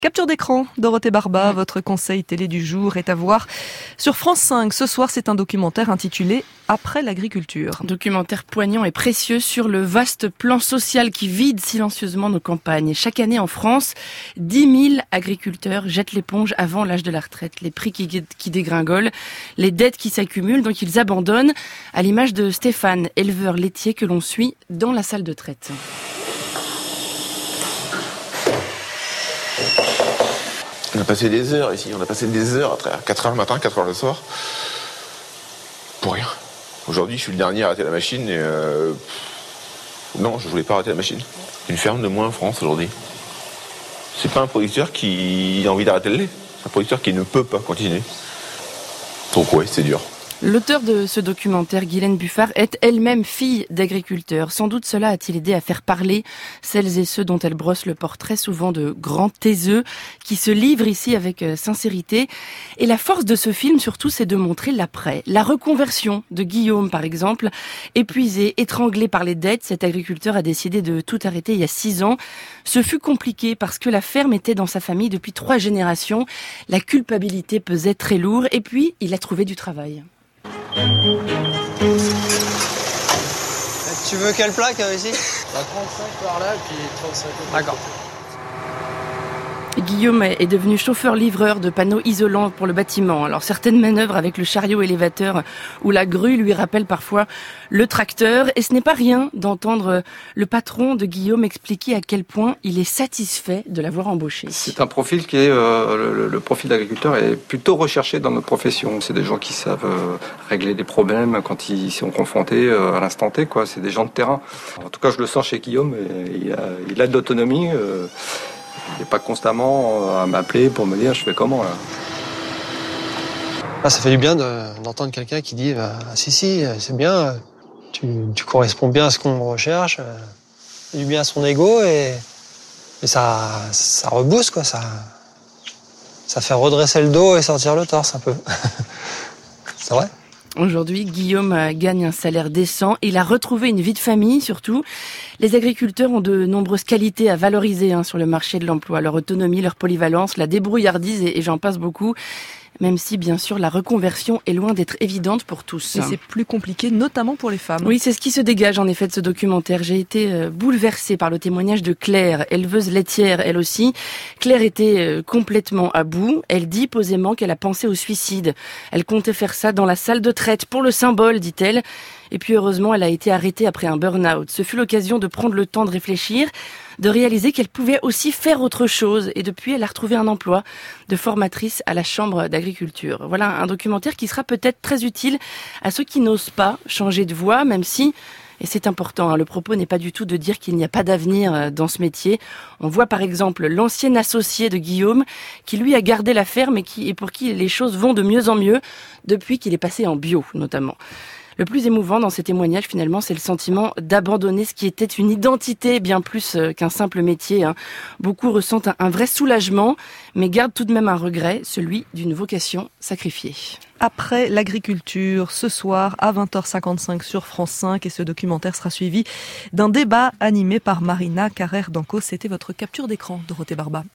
Capture d'écran, Dorothée Barba, votre conseil télé du jour est à voir sur France 5. Ce soir, c'est un documentaire intitulé « Après l'agriculture ». Documentaire poignant et précieux sur le vaste plan social qui vide silencieusement nos campagnes. Chaque année en France, 10 000 agriculteurs jettent l'éponge avant l'âge de la retraite. Les prix qui dégringolent, les dettes qui s'accumulent, donc ils abandonnent, à l'image de Stéphane, éleveur laitier que l'on suit dans la salle de traite. On a passé des heures ici, on a passé des heures à 4h le matin, 4h le soir. Pour rien. Aujourd'hui, je suis le dernier à arrêter la machine et non, je voulais pas arrêter la machine. Une ferme de moins en France aujourd'hui. C'est pas un producteur qui a envie d'arrêter le lait. C'est un producteur qui ne peut pas continuer. Donc ouais, c'est dur. L'auteur de ce documentaire, Guylaine Buffard, est elle-même fille d'agriculteur. Sans doute cela a-t-il aidé à faire parler celles et ceux dont elle brosse le portrait, souvent de grands taiseux, qui se livrent ici avec sincérité. Et la force de ce film, surtout, c'est de montrer l'après. La reconversion de Guillaume, par exemple. Épuisé, étranglé par les dettes, cet agriculteur a décidé de tout arrêter il y a 6 ans. Ce fut compliqué parce que la ferme était dans sa famille depuis 3 générations. La culpabilité pesait très lourd et puis il a trouvé du travail. Tu veux quelle plaque ici ? 35 par là, puis 35 au D'accord. Guillaume est devenu chauffeur-livreur de panneaux isolants pour le bâtiment. Alors certaines manœuvres avec le chariot élévateur ou la grue lui rappellent parfois le tracteur. Et ce n'est pas rien d'entendre le patron de Guillaume expliquer à quel point il est satisfait de l'avoir embauché. C'est un profil qui est, le profil d'agriculteur est plutôt recherché dans notre profession. C'est des gens qui savent régler des problèmes quand ils sont confrontés à l'instant T, quoi. C'est des gens de terrain. En tout cas, je le sens chez Guillaume. Il a de l'autonomie. Il n'est pas constamment à m'appeler pour me dire je fais comment là. Ça fait du bien d'entendre quelqu'un qui dit si c'est bien, tu corresponds bien à ce qu'on recherche, du bien à son ego et ça rebooste quoi, ça fait redresser le dos et sortir le torse un peu. C'est vrai. Aujourd'hui, Guillaume gagne un salaire décent. Il a retrouvé une vie de famille, surtout. Les agriculteurs ont de nombreuses qualités à valoriser sur le marché de l'emploi. Leur autonomie, leur polyvalence, la débrouillardise et j'en passe beaucoup. Même si, bien sûr, la reconversion est loin d'être évidente pour tous. Mais c'est plus compliqué, notamment pour les femmes. Oui, c'est ce qui se dégage en effet de ce documentaire. J'ai été bouleversée par le témoignage de Claire, éleveuse laitière elle aussi. Claire était complètement à bout. Elle dit posément qu'elle a pensé au suicide. Elle comptait faire ça dans la salle de traite pour le symbole, dit-elle. Et puis heureusement, elle a été arrêtée après un burn-out. Ce fut l'occasion de prendre le temps de réfléchir, de réaliser qu'elle pouvait aussi faire autre chose. Et depuis, elle a retrouvé un emploi de formatrice à la Chambre d'agriculture. Voilà un documentaire qui sera peut-être très utile à ceux qui n'osent pas changer de voie, même si, et c'est important, le propos n'est pas du tout de dire qu'il n'y a pas d'avenir dans ce métier. On voit par exemple l'ancien associé de Guillaume qui lui a gardé la ferme et pour qui les choses vont de mieux en mieux depuis qu'il est passé en bio notamment. Le plus émouvant dans ces témoignages, finalement, c'est le sentiment d'abandonner ce qui était une identité bien plus qu'un simple métier. Beaucoup ressentent un vrai soulagement, mais gardent tout de même un regret, celui d'une vocation sacrifiée. Après l'agriculture, ce soir à 20h55 sur France 5, et ce documentaire sera suivi d'un débat animé par Marina Carrère-Danco. C'était votre capture d'écran, Dorothée Barba.